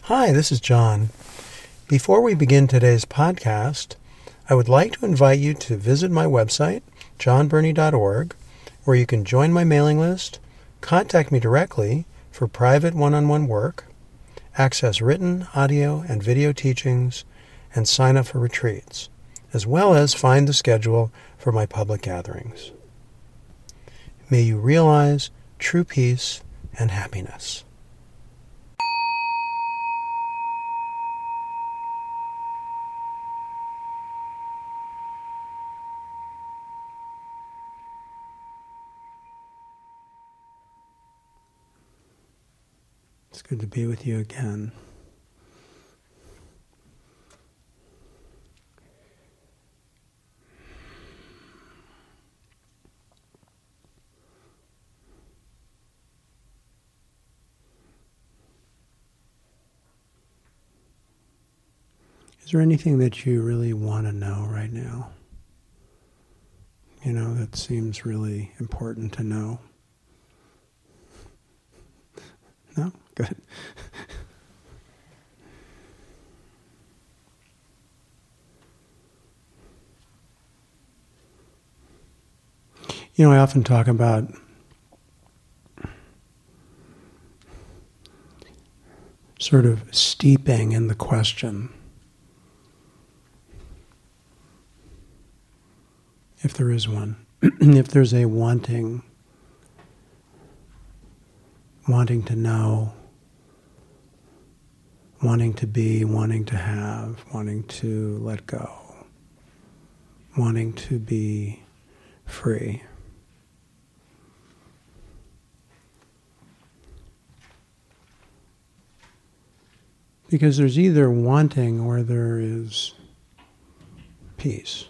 Hi, this is John. Before we begin today's podcast, I would like to invite you to visit my website, johnburney.org, where you can join my mailing list, contact me directly for private one-on-one work, access written, audio, and video teachings, and sign up for retreats, as well as find the schedule for my public gatherings. May you realize true peace and happiness. It's good to be with you again. Is there anything that you really want to know right now? That seems really important to know. No? Good. I often talk about sort of steeping in the question. If there is one. If there's a wanting to know, wanting to be, wanting to have, wanting to let go, wanting to be free. Because there's either wanting or there is peace.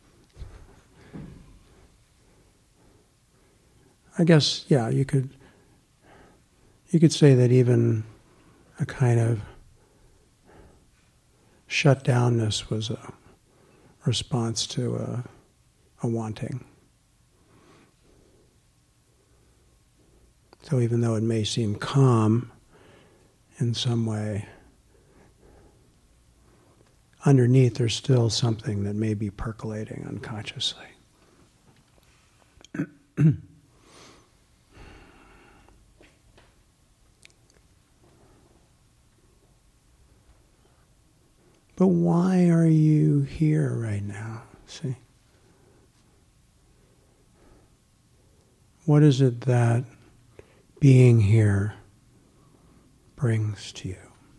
I guess, you could say that even a kind of shutdownness was a response to a wanting. So even though it may seem calm in some way, underneath there's still something that may be percolating unconsciously. But why are you here right now? See? What is it that being here brings to you?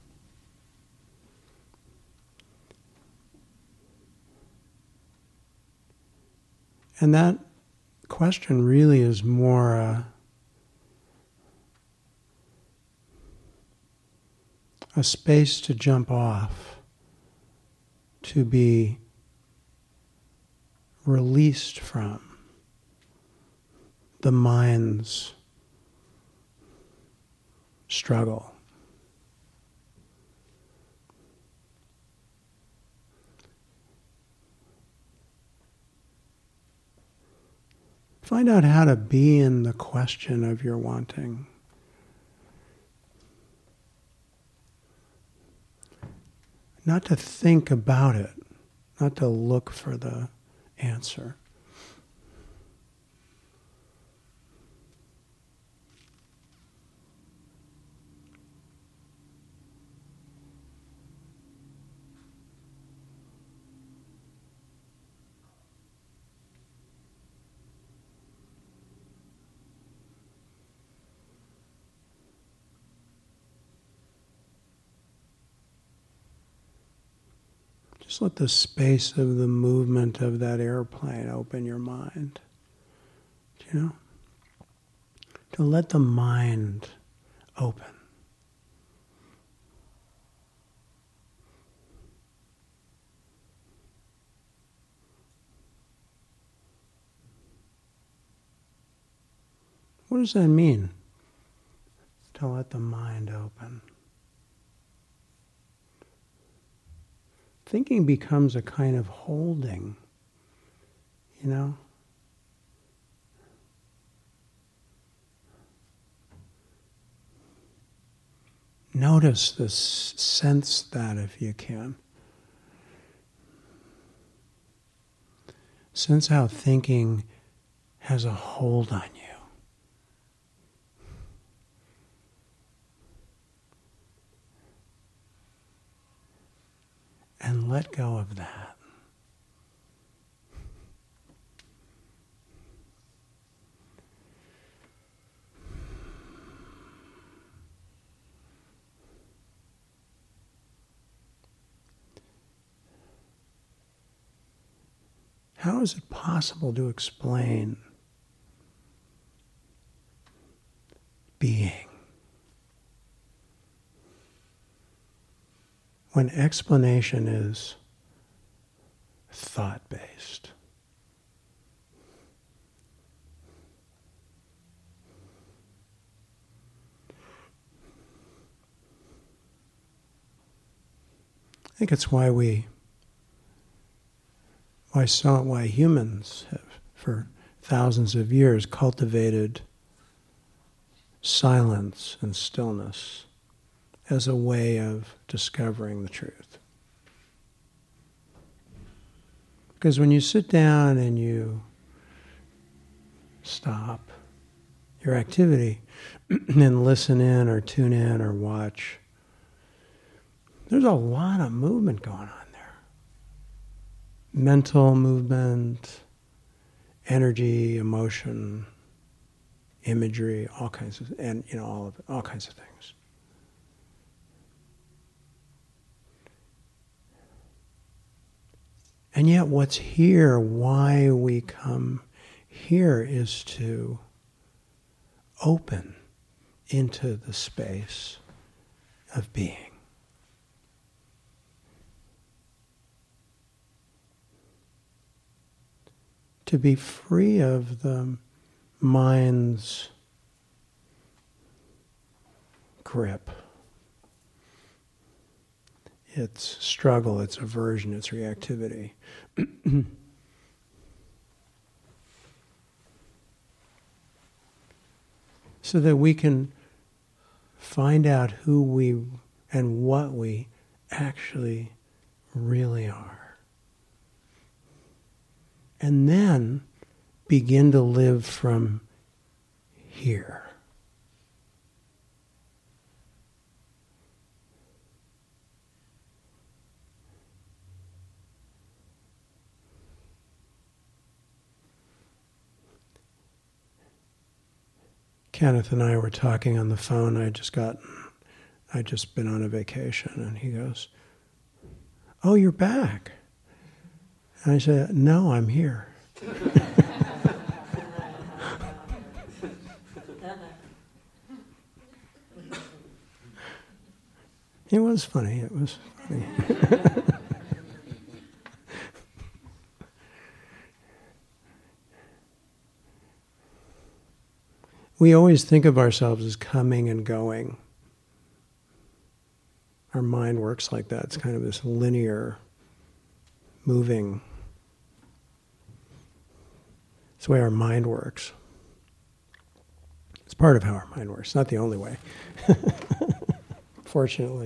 And that question really is more a space to jump off, to be released from the mind's struggle. Find out how to be in the question of your wanting. Not to think about it, not to look for the answer. Just let the space of the movement of that airplane open your mind. To let the mind open. What does that mean? To let the mind open. Thinking becomes a kind of holding, notice this, sense that if you can. Sense how thinking has a hold on you. And let go of that. How is it possible to explain being when explanation is thought-based? I think it's why humans have, for thousands of years, cultivated silence and stillness as a way of discovering the truth. Because when you sit down and you stop your activity and listen in or tune in or watch, there's a lot of movement going on there. Mental movement, energy, emotion, imagery, all kinds of, and all kinds of things. And yet what's here, why we come here, is to open into the space of being. To be free of the mind's grip, its struggle, its aversion, its reactivity. So that we can find out who we and what we actually really are. And then begin to live from here. Kenneth and I were talking on the phone. I'd just been on a vacation, and he goes, "Oh, you're back." And I said, "No, I'm here." It was funny. It was funny. We always think of ourselves as coming and going. Our mind works like that. It's kind of this linear, moving. It's the way our mind works. It's part of how our mind works. Not the only way. Fortunately.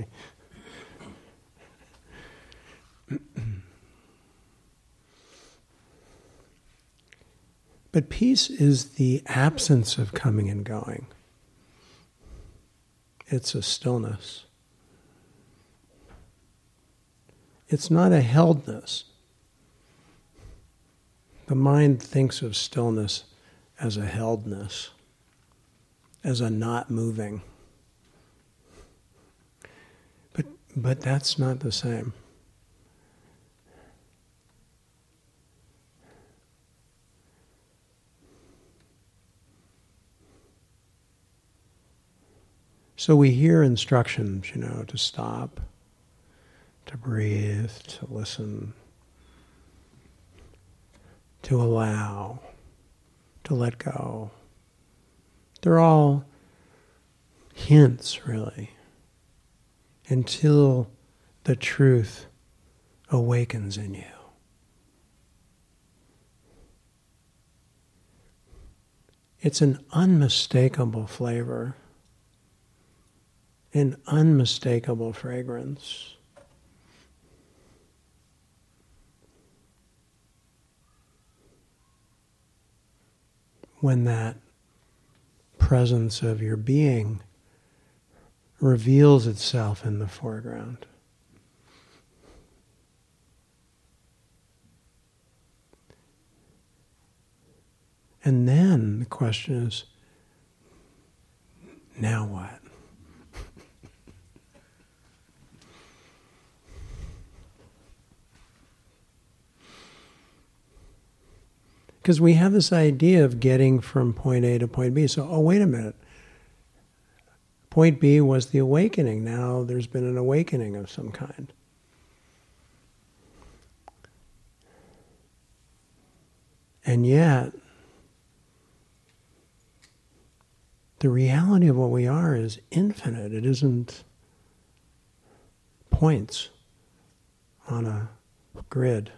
But peace is the absence of coming and going. It's a stillness. It's not a heldness. The mind thinks of stillness as a heldness, as a not moving. But that's not the same. So we hear instructions, to stop, to breathe, to listen, to allow, to let go. They're all hints, really, until the truth awakens in you. It's an unmistakable flavor. an unmistakable fragrance. When that presence of your being reveals itself in the foreground. And then the question is, now what? Because we have this idea of getting from point A to point B. So, wait a minute. Point B was the awakening. Now there's been an awakening of some kind. And yet, the reality of what we are is infinite. It isn't points on a grid.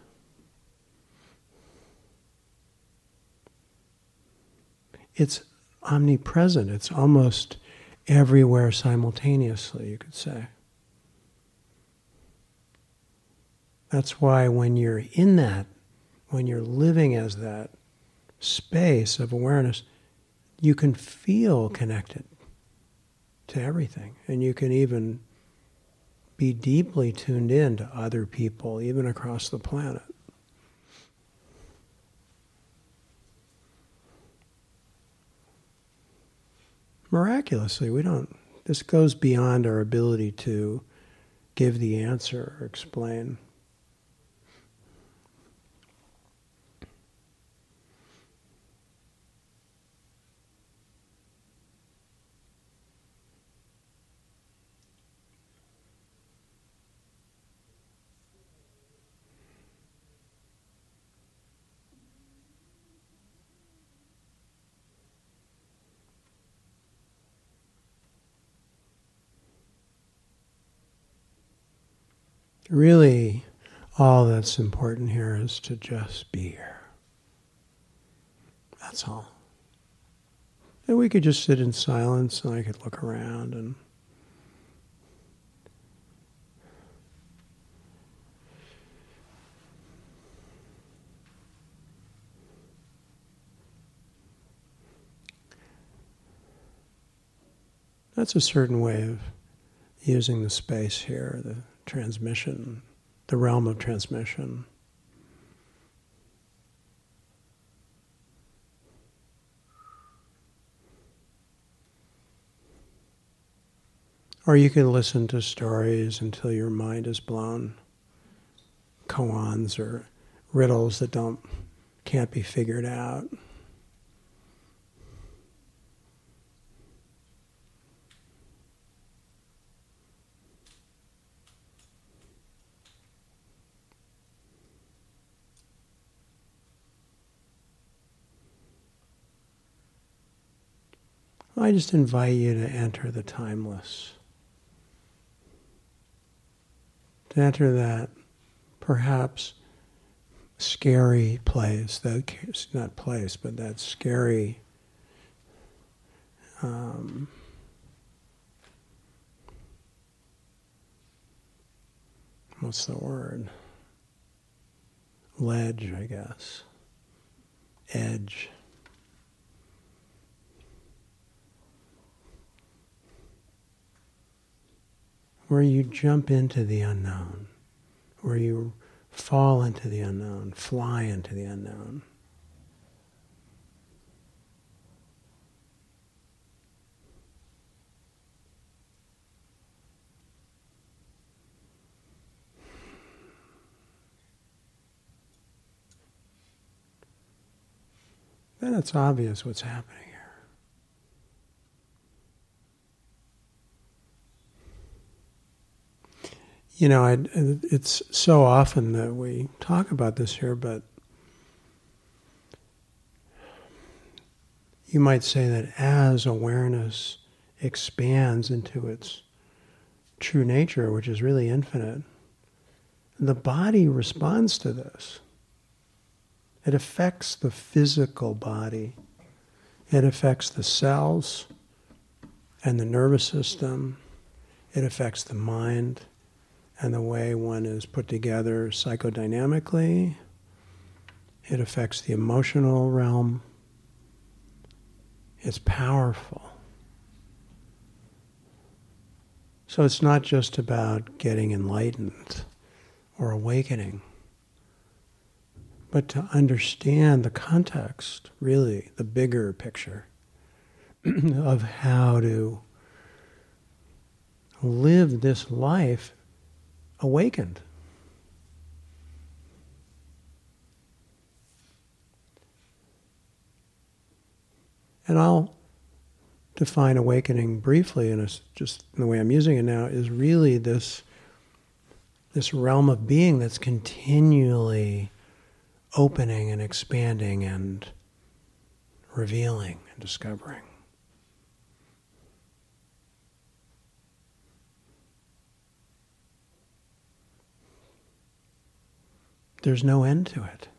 It's omnipresent. It's almost everywhere simultaneously, you could say. That's why when you're in that, when you're living as that space of awareness, you can feel connected to everything. And you can even be deeply tuned in to other people, even across the planet. Miraculously, this goes beyond our ability to give the answer or explain. Really, all that's important here is to just be here. That's all. And we could just sit in silence and I could look around and that's a certain way of using the space here, the transmission, the realm of transmission. Or you can listen to stories until your mind is blown, koans or riddles that can't be figured out. I just invite you to enter the timeless. To enter that perhaps scary place, not place, but that scary what's the word? Ledge, I guess. Edge. Where you jump into the unknown, where you fall into the unknown, fly into the unknown. Then it's obvious what's happening here. You know, it's so often that we talk about this here, but you might say that as awareness expands into its true nature, which is really infinite, the body responds to this. It affects the physical body. It affects the cells and the nervous system It affects the mind and the way one is put together psychodynamically. It affects the emotional realm. It's powerful. So it's not just about getting enlightened or awakening, but to understand the context, really, the bigger picture of how to live this life awakened. And I'll define awakening briefly, and just in the way I'm using it now, is really this realm of being that's continually opening and expanding and revealing and discovering. There's no end to it.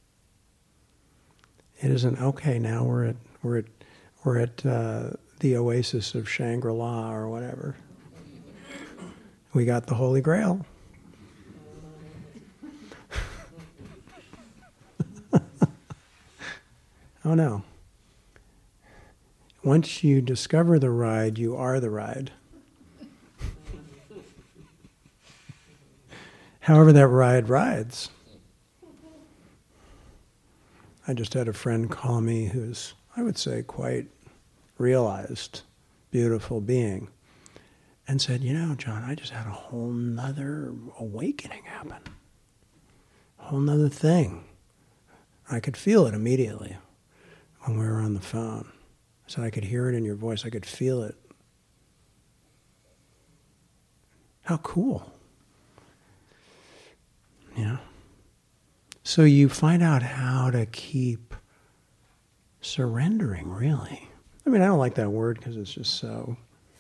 It isn't okay. Now we're at the oasis of Shangri-La or whatever. We got the Holy Grail. Oh no. Once you discover the ride, you are the ride. However that ride rides. I just had a friend call me who's, I would say, quite realized, beautiful being, and said, John, I just had a whole nother awakening happen. A whole nother thing. I could feel it immediately when we were on the phone. I said, I could hear it in your voice. I could feel it. How cool. So you find out how to keep surrendering, really. I mean, I don't like that word because it's just so...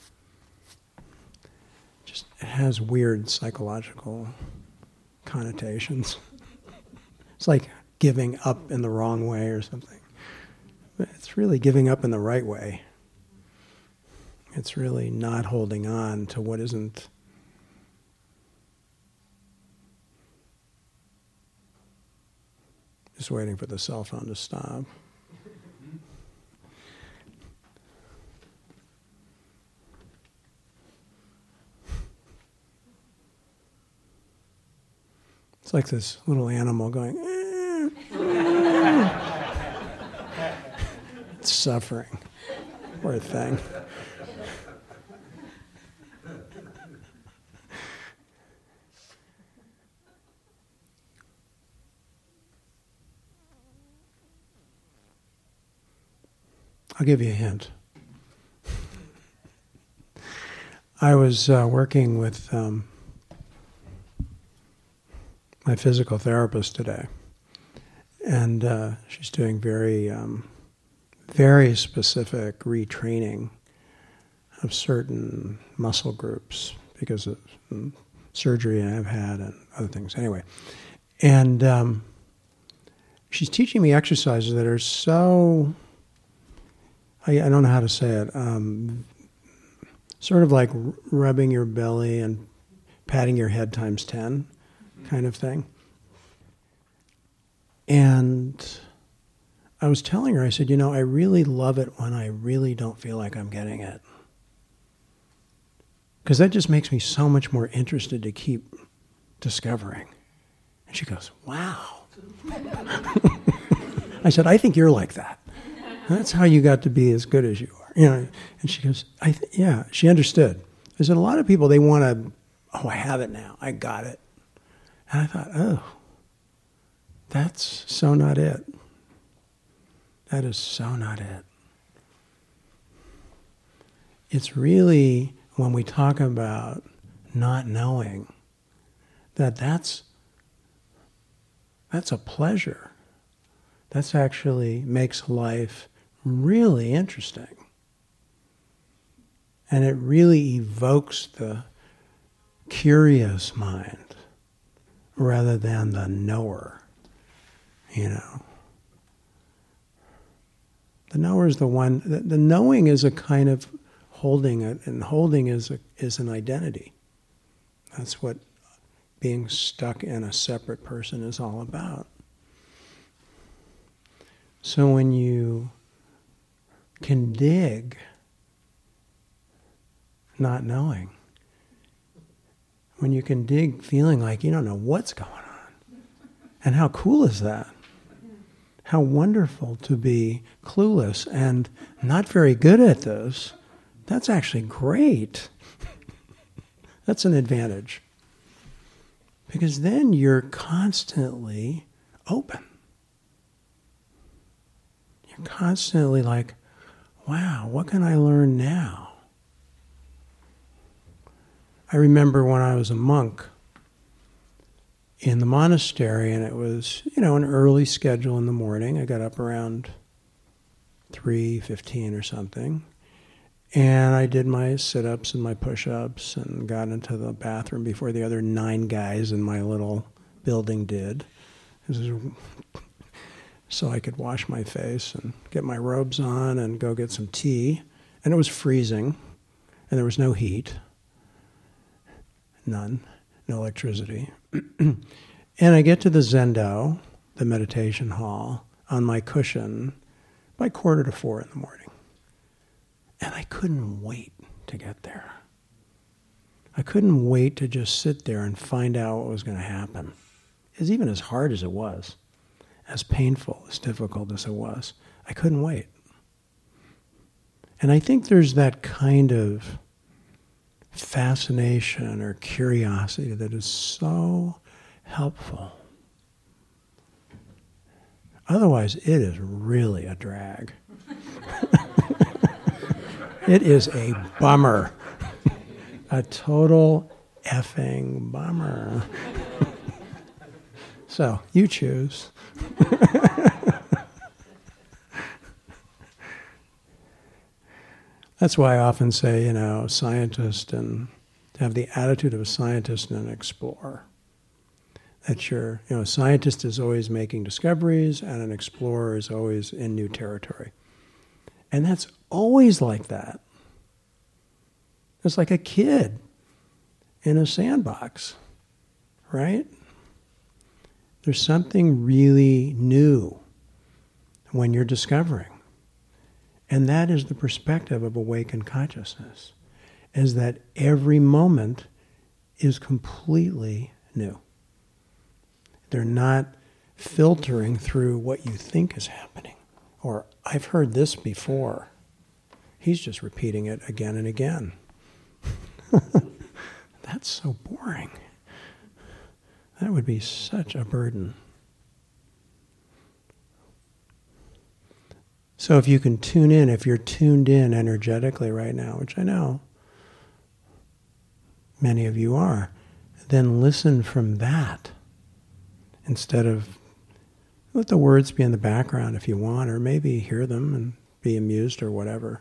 it has weird psychological connotations. It's like giving up in the wrong way or something. But it's really giving up in the right way. It's really not holding on to what isn't... Just waiting for the cell phone to stop. It's like this little animal going, It's suffering. Poor thing. I'll give you a hint. I was working with my physical therapist today, and she's doing very specific retraining of certain muscle groups because of surgery I've had and other things. Anyway, and she's teaching me exercises that are so... I don't know how to say it, sort of like rubbing your belly and patting your head times 10 kind of thing. And I was telling her, I said, I really love it when I really don't feel like I'm getting it. Because that just makes me so much more interested to keep discovering. And she goes, wow. I said, I think you're like that. That's how you got to be as good as you are. And she goes, yeah, she understood. I said, a lot of people, they want to, I have it now. I got it. And I thought, that's so not it. That is so not it. It's really, when we talk about not knowing, that's a pleasure. That's actually makes life really interesting. And it really evokes the curious mind rather than the knower, The knower is the one, the knowing is a kind of holding it, and holding is an identity. That's what being stuck in a separate person is all about. So when you can dig, not knowing, when you can dig feeling like you don't know what's going on, and how cool is that? How wonderful to be clueless and not very good at this. That's actually great. That's an advantage. Because then you're constantly open. You're constantly like, wow, what can I learn now? I remember when I was a monk in the monastery, and it was, an early schedule in the morning. I got up around 3:15 or something, and I did my sit-ups and my push-ups and got into the bathroom before the other 9 guys in my little building did. This is so I could wash my face and get my robes on and go get some tea. And it was freezing, and there was no heat. None. No electricity. And I get to the Zendo, the meditation hall, on my cushion by 3:45 in the morning. And I couldn't wait to get there. I couldn't wait to just sit there and find out what was going to happen. It was even as hard as it was, as painful, as difficult as it was. I couldn't wait. And I think there's that kind of fascination or curiosity that is so helpful. Otherwise, it is really a drag. It is a bummer. A total effing bummer. So, you choose. That's why I often say, scientist, and to have the attitude of a scientist and an explorer. That a scientist is always making discoveries, and an explorer is always in new territory. And that's always like that. It's like a kid in a sandbox, right? There's something really new when you're discovering. And that is the perspective of awakened consciousness, is that every moment is completely new. They're not filtering through what you think is happening. Or, I've heard this before. He's just repeating it again and again. That's so boring. That would be such a burden. So if you can tune in, if you're tuned in energetically right now, which I know many of you are, then listen from that instead of let the words be in the background if you want, or maybe hear them and be amused or whatever.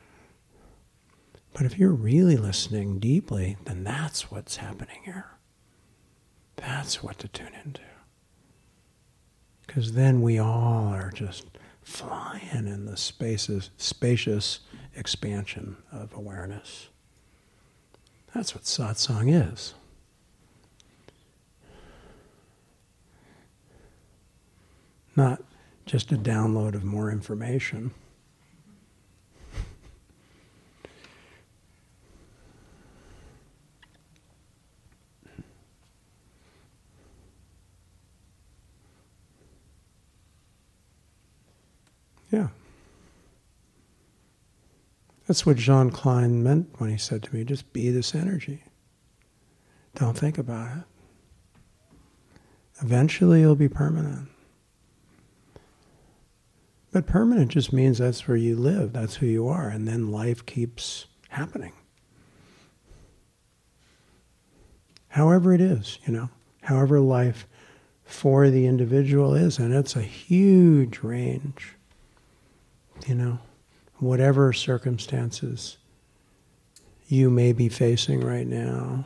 But if you're really listening deeply, then that's what's happening here. That's what to tune into. Because then we all are just flying in the spacious expansion of awareness. That's what satsang is. Not just a download of more information. Yeah. That's what Jean Klein meant when he said to me, just be this energy. Don't think about it. Eventually it'll be permanent. But permanent just means that's where you live, that's who you are, and then life keeps happening. However it is, however life for the individual is, and it's a huge range. Whatever circumstances you may be facing right now,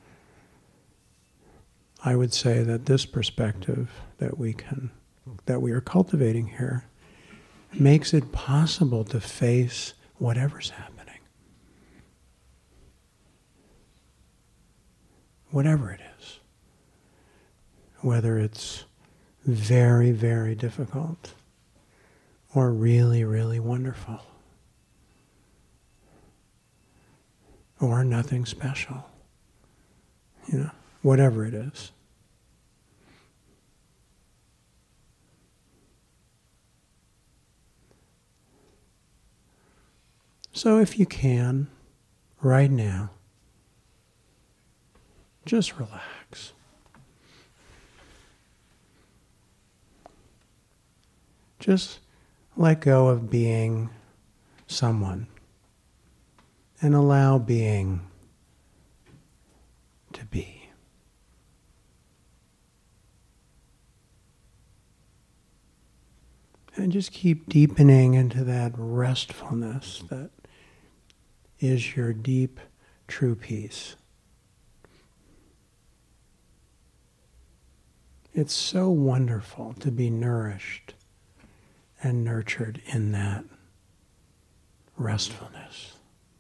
I would say that this perspective that we are cultivating here makes it possible to face whatever's happening whatever it is. Whether it's very, very difficult or really, really wonderful or nothing special, whatever it is. So if you can, right now, just relax. Just let go of being someone and allow being to be. And just keep deepening into that restfulness that is your deep, true peace. It's so wonderful to be nourished and nurtured in that restfulness.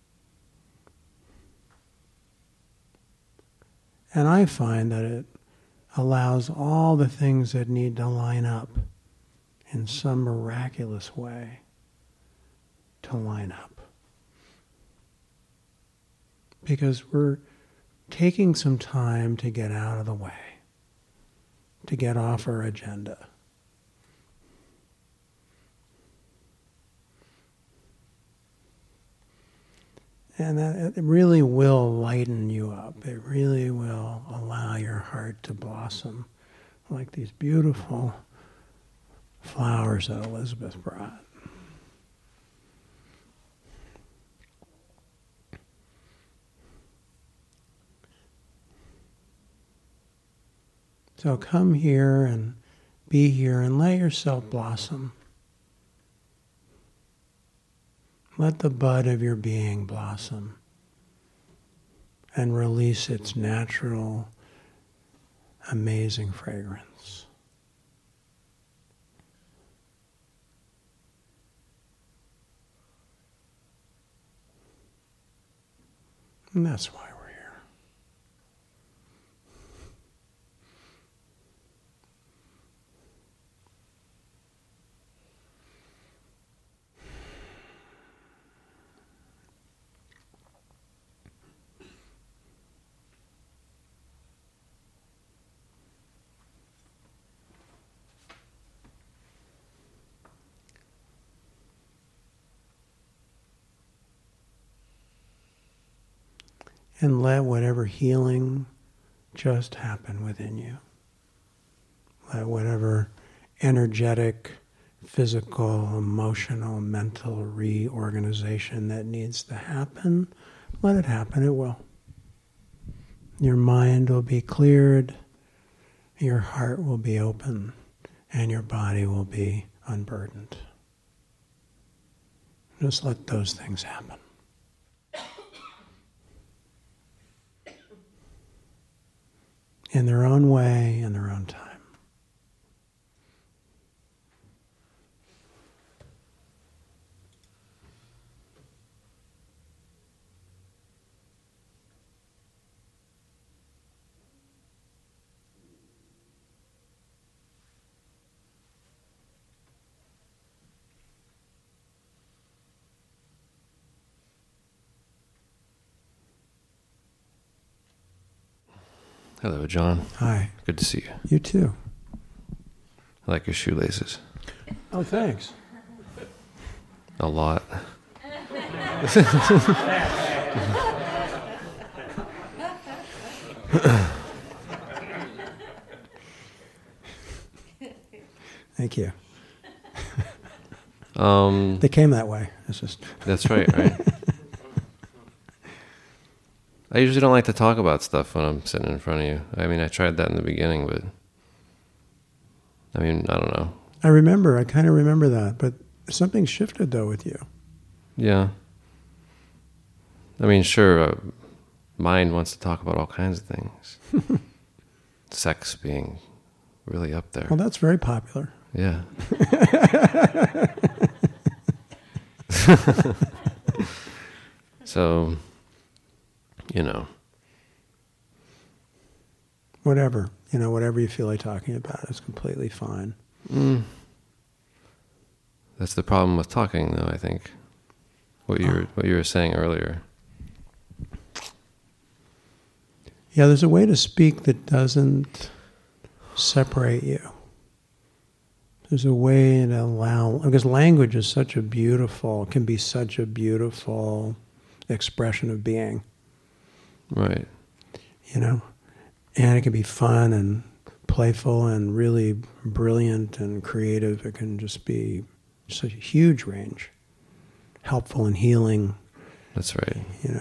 And I find that it allows all the things that need to line up in some miraculous way to line up. Because we're taking some time to get out of the way, to get off our agenda. And that it really will lighten you up. It really will allow your heart to blossom like these beautiful flowers that Elizabeth brought. So come here and be here and let yourself blossom. Let the bud of your being blossom and release its natural, amazing fragrance. And that's why we're here. And let whatever healing just happen within you. Let whatever energetic, physical, emotional, mental reorganization that needs to happen, let it happen. It will. Your mind will be cleared, your heart will be open, and your body will be unburdened. Just let those things happen. In their own way, in their own time. Hello, John. Hi. Good to see you. You too. I like your shoelaces. Oh, thanks. A lot. Thank you. They They came that way. It's just. That's right, right? I usually don't like to talk about stuff when I'm sitting in front of you. I mean, I tried that in the beginning, but I mean, I don't know. I kind of remember that, but something shifted though with you. Yeah. I mean, sure, mind wants to talk about all kinds of things. Sex being really up there. Well, that's very popular. Yeah. So, you know, Whatever. Whatever you feel like talking about is completely fine. That's the problem with talking, though, I think. What you were saying earlier. Yeah, there's a way to speak that doesn't separate you. There's a way to allow, because language is can be such a beautiful expression of being. Right. And it can be fun and playful and really brilliant and creative. It can just be such a huge range, helpful and healing. That's right.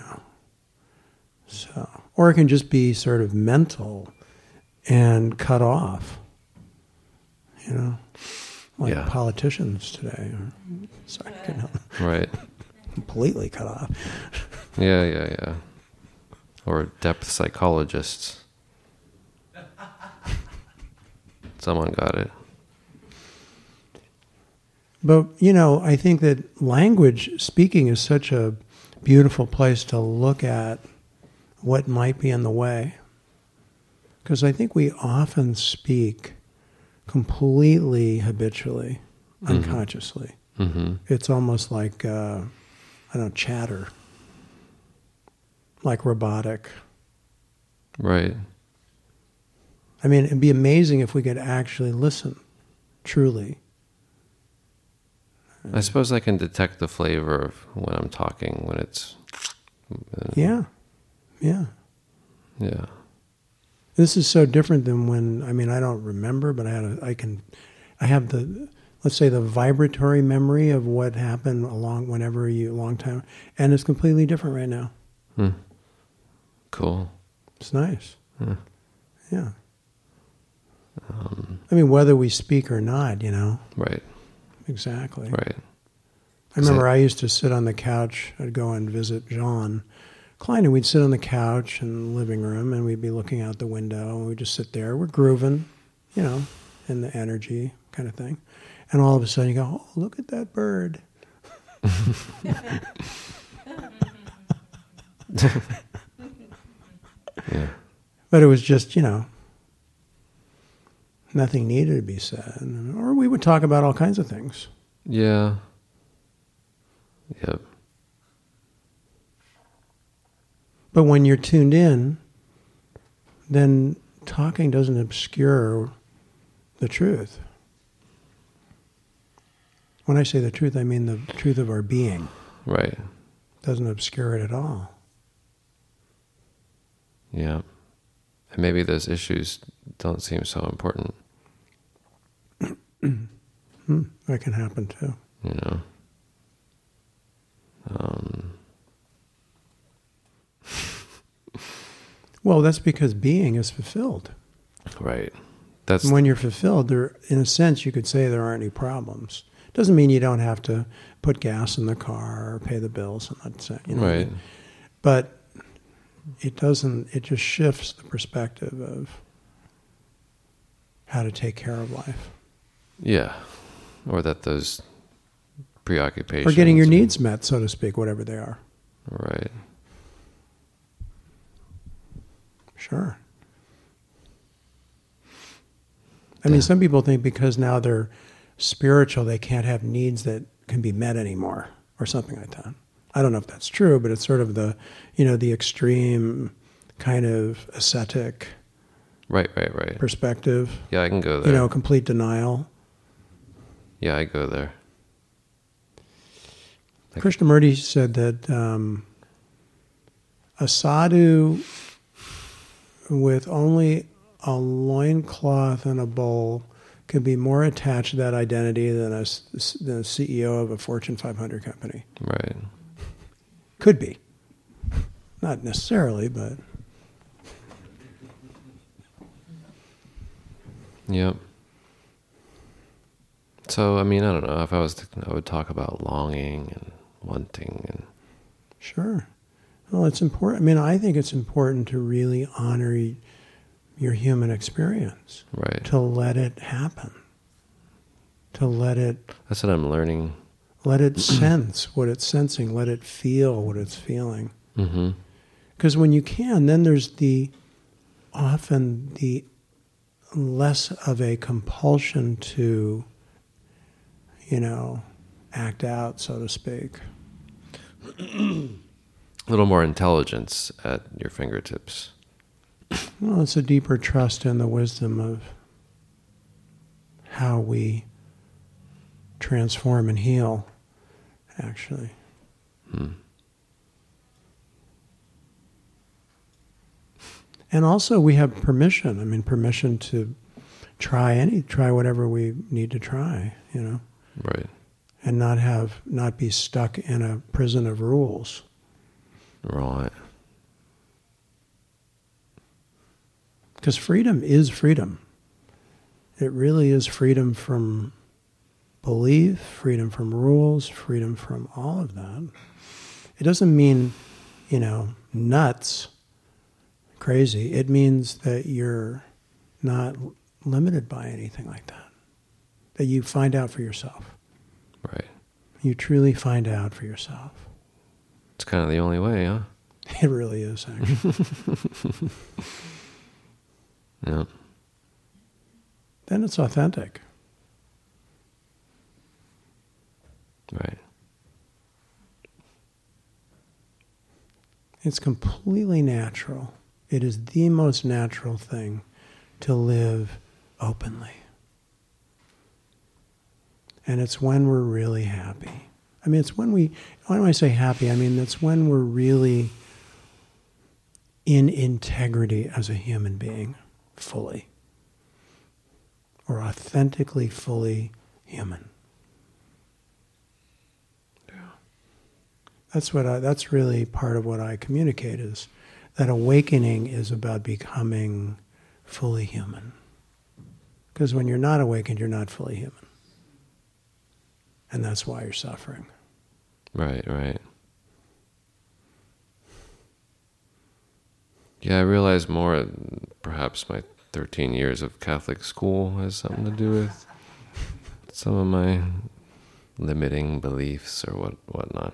So, or it can just be sort of mental and cut off, like politicians today. Sorry, couldn't help. Right. Completely cut off. Yeah. Or depth psychologists. Someone got it. But, I think that speaking is such a beautiful place to look at what might be in the way. Because I think we often speak completely habitually, unconsciously. Mm-hmm. It's almost like, chatter, like robotic. Right. I mean, it'd be amazing if we could actually listen, truly. I suppose I can detect the flavor of when I'm talking, when it's... Yeah. This is so different than when, I don't remember, but I have the, let's say, the vibratory memory of what happened a long time, and it's completely different right now. Cool. It's nice. Yeah. Whether we speak or not, Right. Exactly. Right. I remember I used to sit on the couch. I'd go and visit John Klein, and we'd sit on the couch in the living room, and we'd be looking out the window, and we'd just sit there. We're grooving, in the energy kind of thing. And all of a sudden you go, oh, look at that bird. Yeah. But it was just, nothing needed to be said. Or we would talk about all kinds of things. Yeah. Yep. But when you're tuned in, then talking doesn't obscure the truth. When I say the truth, I mean the truth of our being. Right. It doesn't obscure it at all. Yeah. And maybe those issues don't seem so important. That can happen too. Well, that's because being is fulfilled. Right. And when you're fulfilled, in a sense, you could say there aren't any problems. Doesn't mean you don't have to put gas in the car or pay the bills. I'm not saying, right. But it doesn't. It just shifts the perspective of how to take care of life. Yeah. Or that those preoccupations. Or getting your needs met, so to speak, whatever they are. Right. Sure. Some people think because now they're spiritual, they can't have needs that can be met anymore, or something like that. I don't know if that's true, but it's sort of the extreme kind of ascetic Right. perspective. Yeah, I can go there. Complete denial. Yeah, I go there. Krishnamurti said that a sadhu with only a loincloth and a bowl could be more attached to that identity than a CEO of a Fortune 500 company. Right. Could be. Not necessarily, but... Yep. So, I don't know. If I would talk about longing and wanting and... Sure. Well, it's important. I think it's important to really honor your human experience. Right. To let it happen. To let it... That's what I'm learning. Let it sense what it's sensing. Let it feel what it's feeling. Mm-hmm. Because when you can, then there's often the less of a compulsion to, act out, so to speak. A little more intelligence at your fingertips. Well, it's a deeper trust in the wisdom of how we transform and heal, actually. And also we have permission. Permission to try whatever we need to try, Right. and not be stuck in a prison of rules. Right. Because freedom is freedom. It really is freedom from belief, freedom from rules, freedom from all of that. It doesn't mean, nuts, crazy. It means that you're not limited by anything like that. That you find out for yourself. Right. You truly find out for yourself. It's kind of the only way, huh? It really is, actually. Yeah. Then it's authentic. Right. It's completely natural. It is the most natural thing to live openly. And it's when we're really happy. It's when when I say happy, it's when we're really in integrity as a human being, fully. Or authentically, fully human. That's really part of what I communicate, is that awakening is about becoming fully human. Because when you're not awakened, you're not fully human. And that's why you're suffering. Right, right. Yeah, I realize more, perhaps my 13 years of Catholic school has something to do with some of my limiting beliefs or whatnot.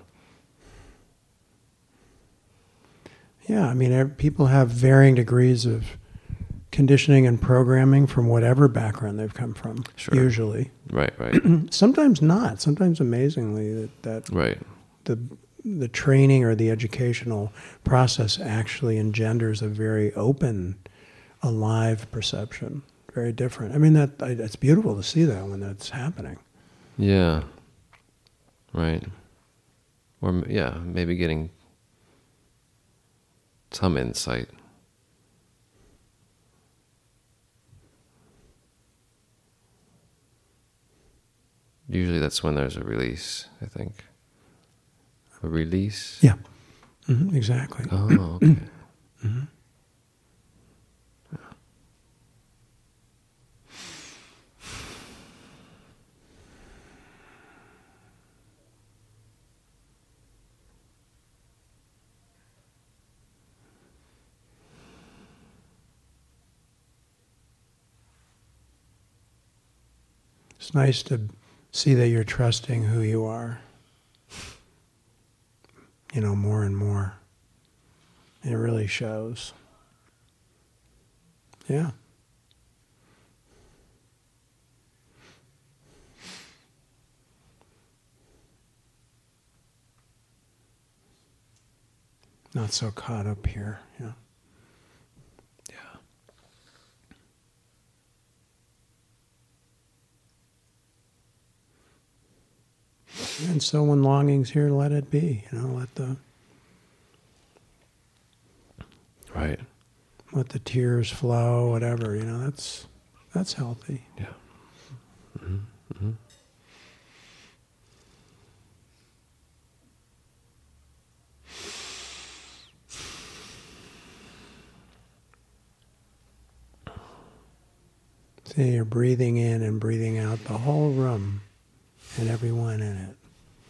Yeah, people have varying degrees of conditioning and programming from whatever background they've come from, Sure. Usually. Right. Sometimes not. Sometimes amazingly that Right. the training or the educational process actually engenders a very open, alive perception. Very different. That's beautiful to see that when that's happening. Yeah. Right. Or, maybe getting some insight. Usually that's when there's a release, I think. A release? Yeah. Mm-hmm, exactly. Oh, okay. Mm-hmm. It's nice to see that you're trusting who you are, more and more. It really shows. Yeah. Not so caught up here. Yeah. Yeah. And so when longing's here, let it be. Right. Let the tears flow, whatever. That's healthy. Yeah. Mm-hmm. Mm-hmm. See, you're breathing in and breathing out the whole room and everyone in it.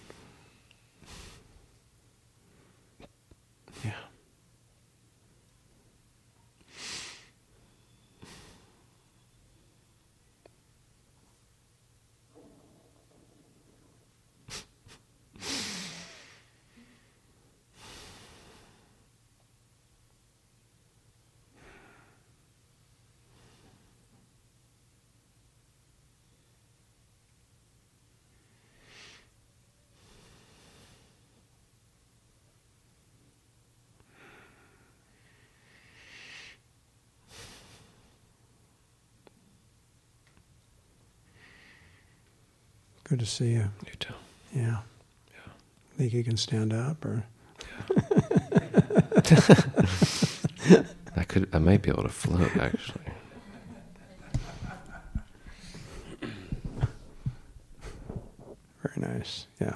Yeah. Good to see you. You too. Yeah. Think you can stand up, or? I might be able to float, actually. Very nice. Yeah.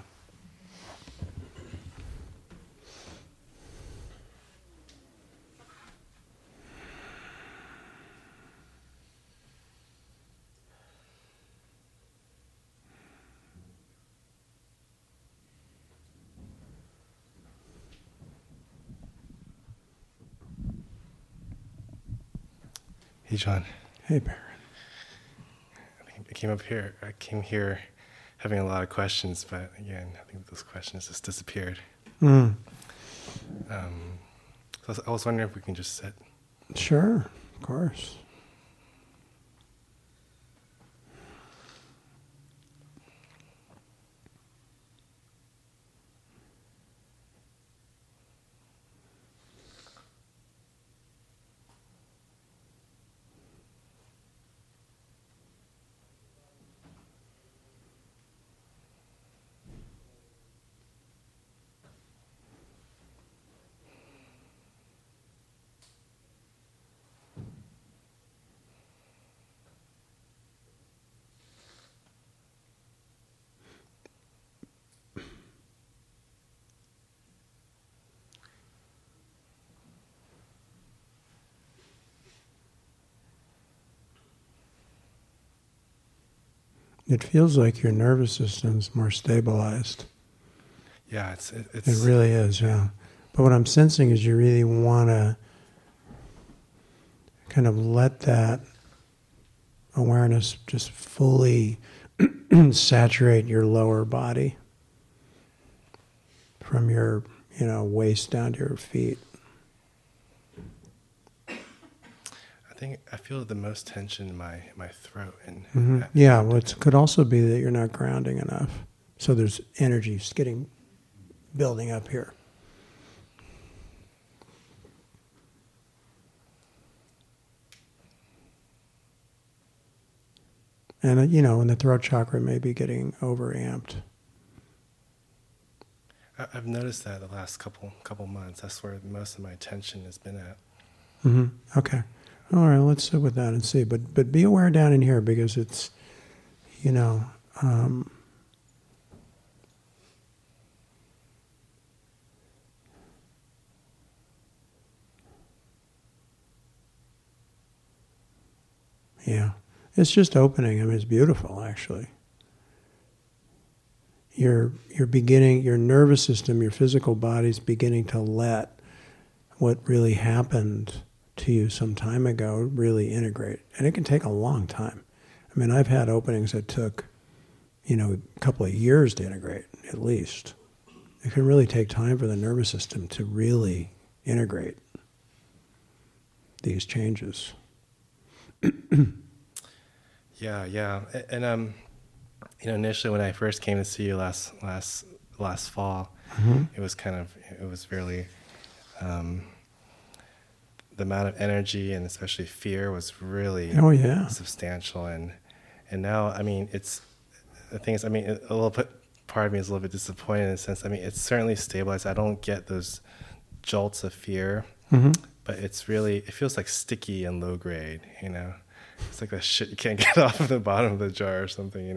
Hey, John. Hey, Baron. I came here having a lot of questions, but again, I think those questions just disappeared. Mm. So I was wondering if we can just sit. Sure, of course. It feels like your nervous system's more stabilized. Yeah, it's It really is, yeah. But what I'm sensing is you really want to kind of let that awareness just fully saturate your lower body from your, waist down to your feet. I feel the most tension in my throat. And Mm-hmm. Yeah, well, it could also be that you're not grounding enough. So there's energy building up here. And, and the throat chakra may be getting overamped. I've noticed that the last couple months. That's where most of my attention has been at. Mm-hmm. Okay. All right, let's sit with that and see. But be aware down in here, because it's, yeah, it's just opening. I mean, it's beautiful, actually. You're beginning, your nervous system, your physical body's beginning to let what really happened to you some time ago really integrate. And it can take a long time. I mean, I've had openings that took, a couple of years to integrate, at least. It can really take time for the nervous system to really integrate these changes. Yeah. And initially when I first came to see you last fall, Mm-hmm. it was really the amount of energy and especially fear was really substantial. And now, I mean, a little bit, part of me is a little bit disappointed in the sense, it's certainly stabilized. I don't get those jolts of fear, Mm-hmm. but it feels like sticky and low grade, It's like that shit you can't get off of the bottom of the jar or something,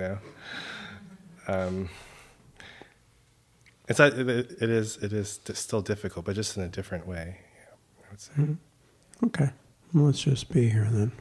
It is still difficult, but just in a different way, I would say. Mm-hmm. Okay, well, let's just be here then.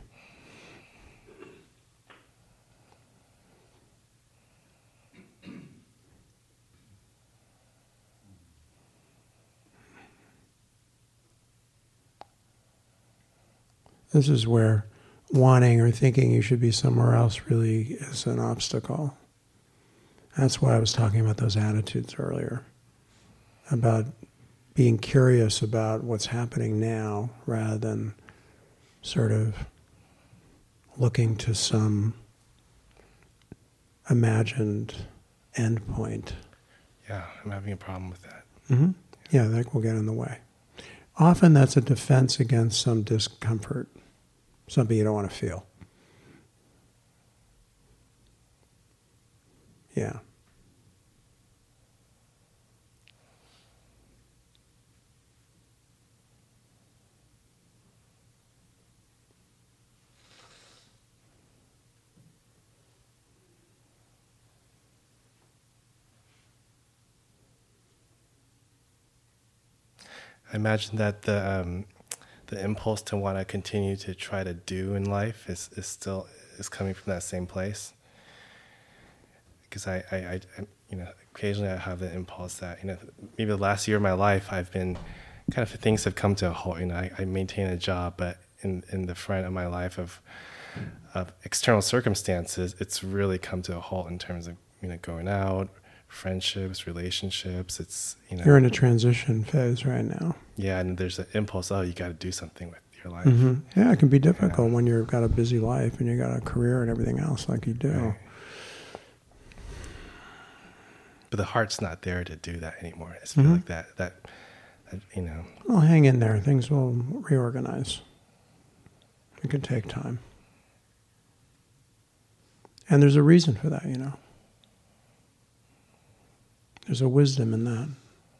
This is where wanting or thinking you should be somewhere else really is an obstacle. That's why I was talking about those attitudes earlier, about being curious about what's happening now rather than sort of looking to some imagined endpoint. Yeah, I'm having a problem with that. Mm-hmm. Yeah, that will get in the way. Often that's a defense against some discomfort, something you don't want to feel. Yeah. I imagine that the impulse to want to continue to try to do in life is still coming from that same place. Because I occasionally I have the impulse that, maybe the last year of my life I've been kind of, things have come to a halt. I maintain a job, but in the front of my life of external circumstances, it's really come to a halt in terms of, going out, friendships, relationships. It's, You're in a transition phase right now. Yeah, and there's an impulse, you got to do something with your life. Mm-hmm. Yeah, it can be difficult when you've got a busy life and you got a career and everything else like you do. Right. But the heart's not there to do that anymore. I just feel like that. Well, hang in there. Things will reorganize. It can take time. And there's a reason for that, There's a wisdom in that.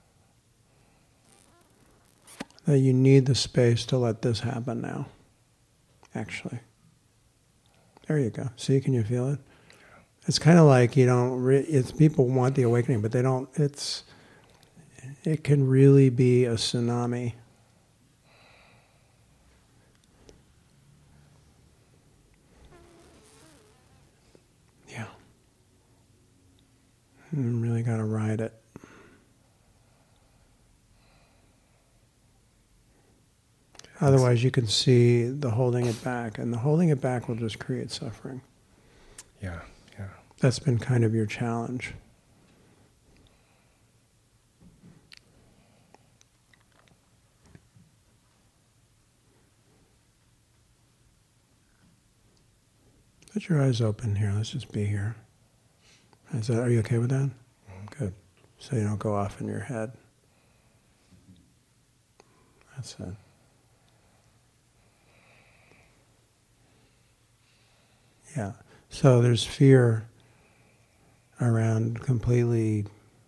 That you need the space to let this happen now. Actually. There you go. See, can you feel it? It's kind of like it's people want the awakening, but they don't, it can really be a tsunami. Yeah. You really got to ride it. Otherwise, you can see the holding it back, and the holding it back will just create suffering. Yeah. That's been kind of your challenge. Put your eyes open here. Let's just be here. Are you okay with that? Good. So you don't go off in your head. That's it. Yeah. So there's fear around completely,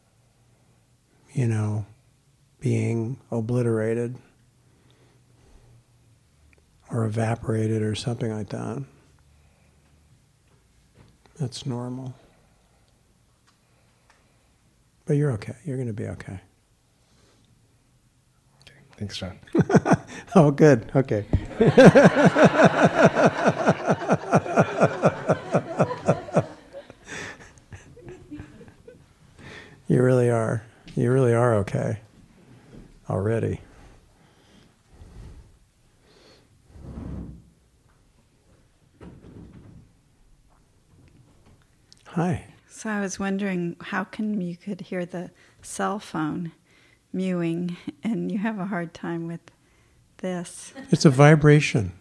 being obliterated or evaporated or something like that. That's normal. But you're okay. You're going to be okay. Thanks, John. Oh, good. Okay. You really are. You really are okay already. Hi. So I was wondering, how come you could hear the cell phone mewing and you have a hard time with this? It's a vibration.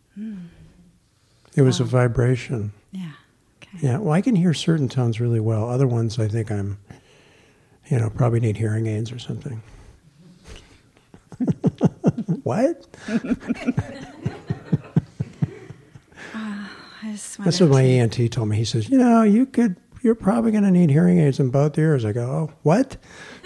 It was a vibration. Yeah. Okay. Yeah. Well, I can hear certain tones really well. Other ones, I think I'm, probably need hearing aids or something. What? That's what my ENT told me. He says, you're probably going to need hearing aids in both ears. I go, oh, what?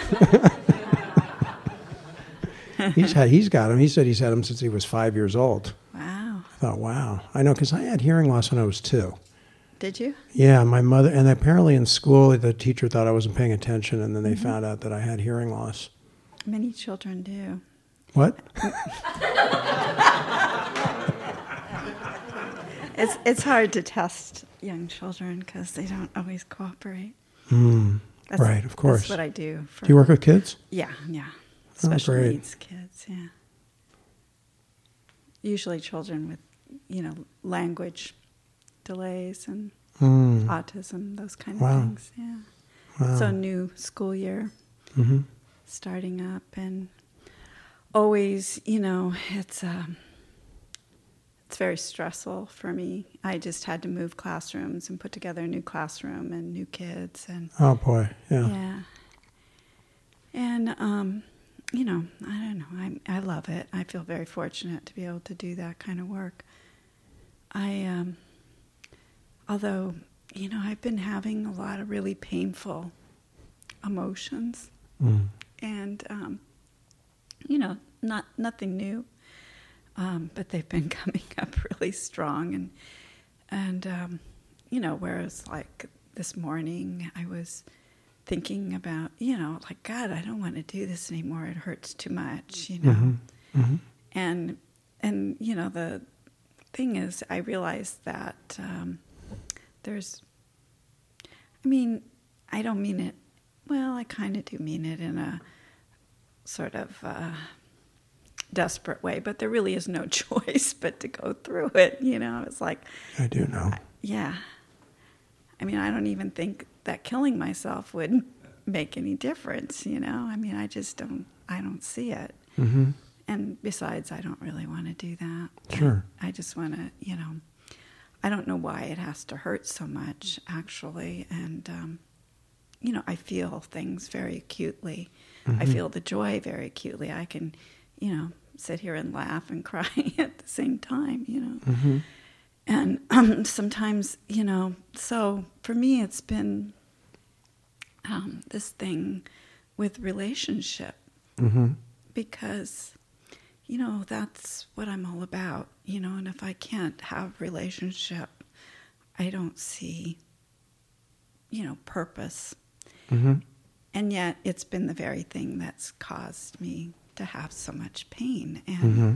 He's got them. He said he's had them since he was 5 years old. Wow. I thought, wow. I know, because I had hearing loss when I was 2. Did you? Yeah, my mother, and apparently in school, the teacher thought I wasn't paying attention, and then they found out that I had hearing loss. Many children do. What? It's hard to test young children because they don't always cooperate. Right, of course. That's what I do. Do you work with kids? Yeah. Special great. needs kids, yeah. Usually children with, language delays and autism, those kind of things, yeah. Wow. So new school year starting up, and always, it's very stressful for me. I just had to move classrooms and put together a new classroom and new kids. And oh, boy, yeah. Yeah. And, I don't know. I love it. I feel very fortunate to be able to do that kind of work. Although, I've been having a lot of really painful emotions, and nothing new, but they've been coming up really strong, and whereas like this morning I was thinking about, like, God, I don't want to do this anymore. It hurts too much, and the thing is, I realized that I don't mean it. Well, I kind of do mean it in a sort of desperate way, but there really is no choice but to go through it. It's like, I do know. Yeah. I don't even think that killing myself would make any difference. I just don't see it. Mm-hmm. And besides, I don't really want to do that. Sure. I just want to, I don't know why it has to hurt so much, actually. And, I feel things very acutely. Mm-hmm. I feel the joy very acutely. I can, sit here and laugh and cry at the same time, Mm-hmm. And sometimes, so for me, it's been this thing with relationship. Mm-hmm. Because, that's what I'm all about, and if I can't have relationship, I don't see, purpose. Mm-hmm. And yet it's been the very thing that's caused me to have so much pain. And,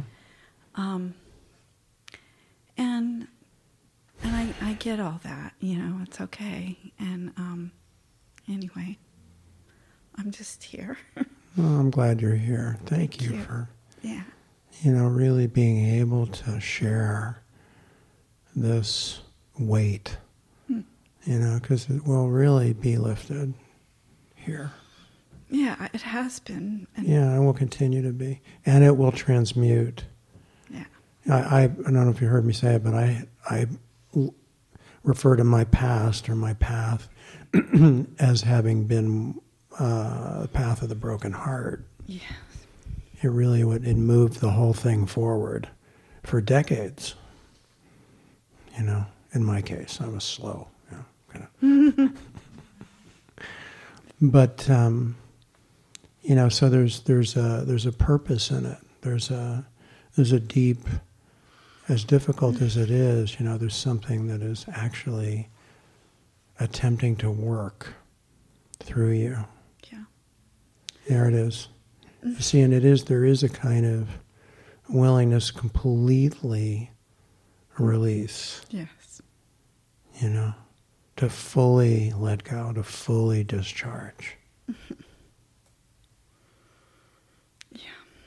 and I get all that, it's okay. And anyway, I'm just here. Well, I'm glad you're here. Thank you for, really being able to share this weight, because it will really be lifted here. Yeah, it has been. And it will continue to be. And it will transmute. Yeah. I don't know if you heard me say it, but I refer to my past or my path as having been the path of the broken heart. Yes. It moved the whole thing forward for decades. In my case, I was slow. But so there's a purpose in it. There's a deep, as difficult as it is, there's something that is actually attempting to work through you. Yeah. There it is. You see, and there is a kind of willingness to completely release. Yes. To fully let go, to fully discharge. Yeah.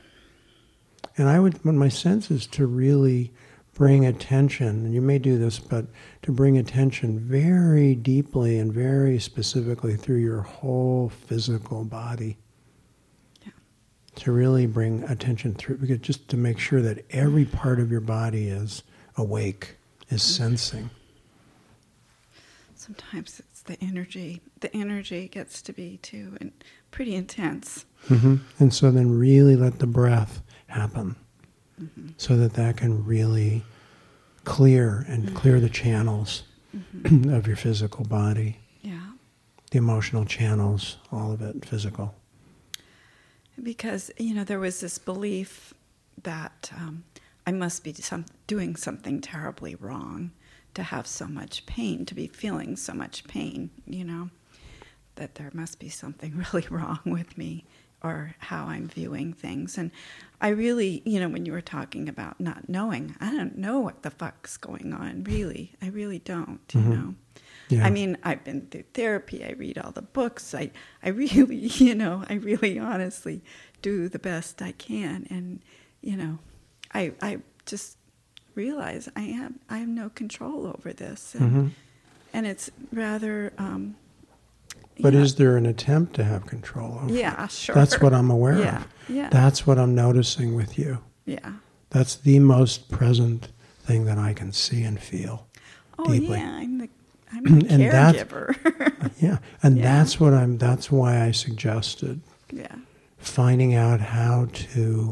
And my sense is to really bring attention, and you may do this, but to bring attention very deeply and very specifically through your whole physical body. Yeah. To really bring attention through, because just to make sure that every part of your body is awake, is sensing. Sometimes it's the energy. The energy gets to be too, and pretty intense. Mm-hmm. And so then really let the breath happen, so that can really clear the channels of your physical body. Yeah. The emotional channels, all of it physical. Because, there was this belief that I must be doing something terribly wrong to have so much pain, to be feeling so much pain, that there must be something really wrong with me or how I'm viewing things. And I really, when you were talking about not knowing, I don't know what the fuck's going on, really. I really don't, Yeah. I've been through therapy. I read all the books. I really honestly do the best I can. And, I just realize I have no control over this. And it's rather... but is there an attempt to have control over it? Yeah, sure. That's what I'm aware of. Yeah. That's what I'm noticing with you. Yeah. That's the most present thing that I can see and feel deeply. Yeah, I'm the caregiver. That's why I suggested finding out how to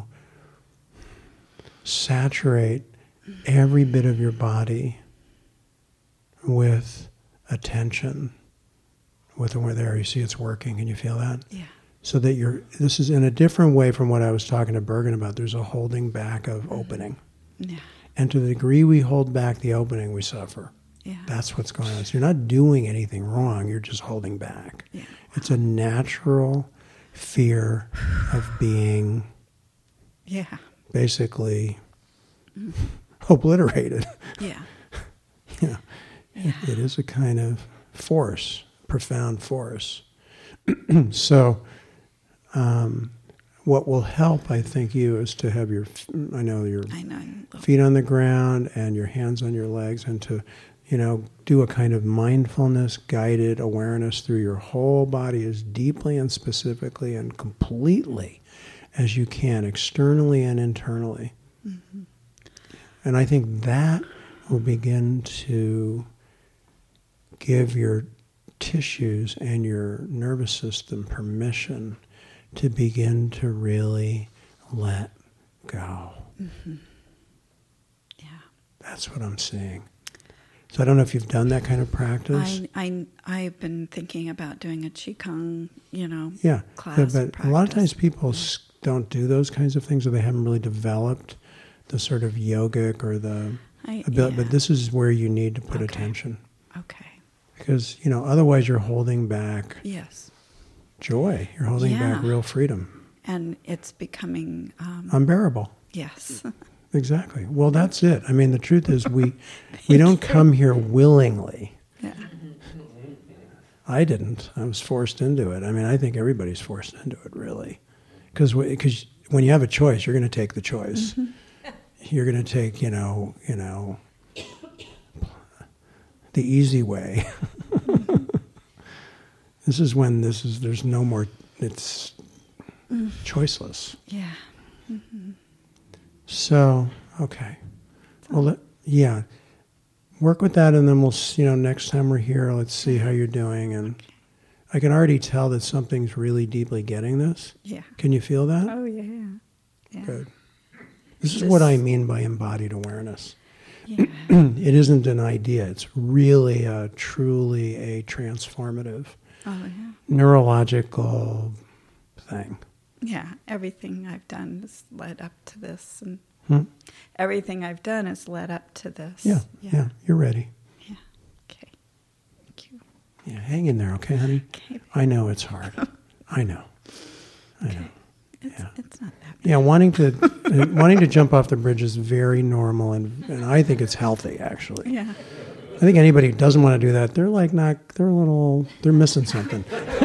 saturate every bit of your body with attention with where there. You see it's working. Can you feel that? Yeah. So that this is in a different way from what I was talking to Bergen about. There's a holding back of opening. Yeah. And to the degree we hold back the opening, we suffer. Yeah. That's what's going on. So you're not doing anything wrong. You're just holding back. Yeah. It's a natural fear of being basically obliterated. Yeah. Yeah. It is a kind of force, profound force. So what will help, I think, you is to have your feet on the ground and your hands on your legs, and to, do a kind of mindfulness guided awareness through your whole body as deeply and specifically and completely as you can, externally and internally. Mm-hmm. And I think that will begin to give your tissues and your nervous system permission to begin to really let go. Mm-hmm. Yeah. That's what I'm seeing. So I don't know if you've done that kind of practice. I've been thinking about doing a Qigong, but class. a lot of times people don't do those kinds of things, or they haven't really developed the sort of yogic or the ability. But this is where you need to put attention. Okay. Because, otherwise you're holding back joy. You're holding back real freedom. And it's becoming unbearable. Yes. Exactly. Well, that's it. I mean, the truth is we don't come here willingly. Yeah. I didn't. I was forced into it. I mean, I think everybody's forced into it, really. Because when you have a choice, you're going to take the choice. Mm-hmm. You're going to take, the easy way. This is when there's no more, it's choiceless. Yeah. Mm-hmm. So, okay. Well, work with that, and then we'll, next time we're here, let's see how you're doing. And I can already tell that something's really deeply getting this. Yeah. Can you feel that? Oh, yeah. Good. This is what I mean by embodied awareness. Yeah. It isn't an idea. It's really truly a transformative neurological thing. Yeah, everything I've done has led up to this, and everything I've done has led up to this. Yeah, you're ready. Yeah, okay. Thank you. Yeah, hang in there, okay, honey? Okay. I know it's hard. I know. It's not that bad. Yeah, wanting to jump off the bridge is very normal, and I think it's healthy, actually. Yeah. I think anybody who doesn't want to do that, they're missing something.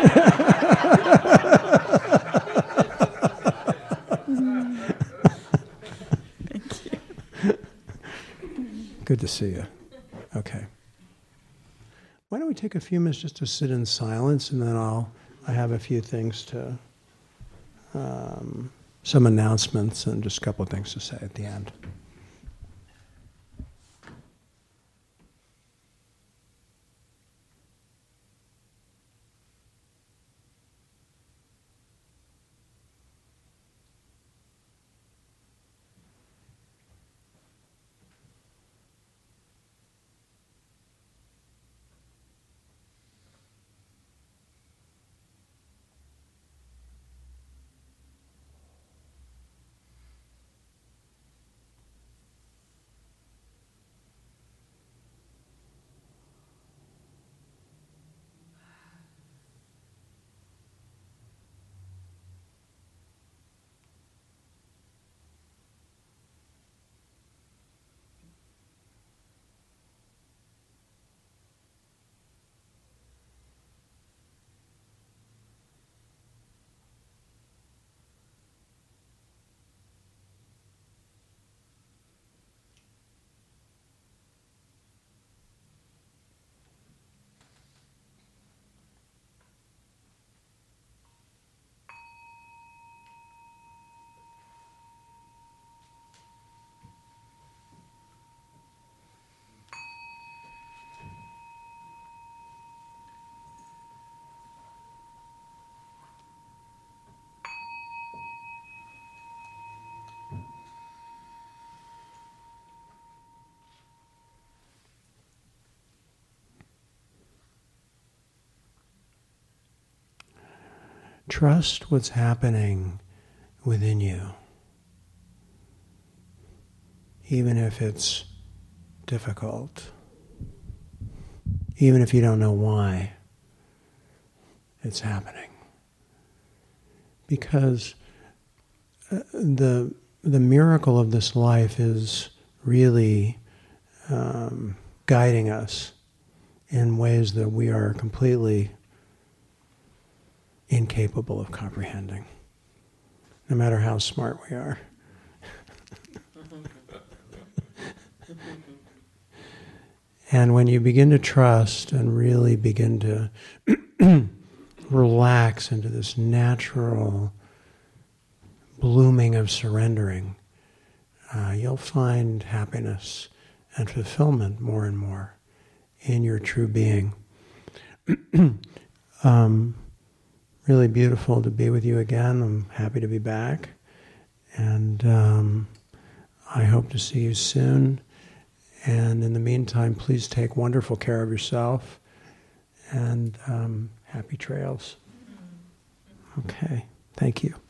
Thank you. Good to see you. Okay. Why don't we take a few minutes just to sit in silence, and then I have a few things to, some announcements and just a couple of things to say at the end. trust what's happening within you, even if it's difficult, even if you don't know why it's happening. Because the miracle of this life is really guiding us in ways that we are completely incapable of comprehending, no matter how smart we are. And when you begin to trust and really begin to relax into this natural blooming of surrendering, you'll find happiness and fulfillment more and more in your true being. Really beautiful to be with you again. I'm happy to be back. And I hope to see you soon. And in the meantime, please take wonderful care of yourself. And happy trails. Okay. Thank you.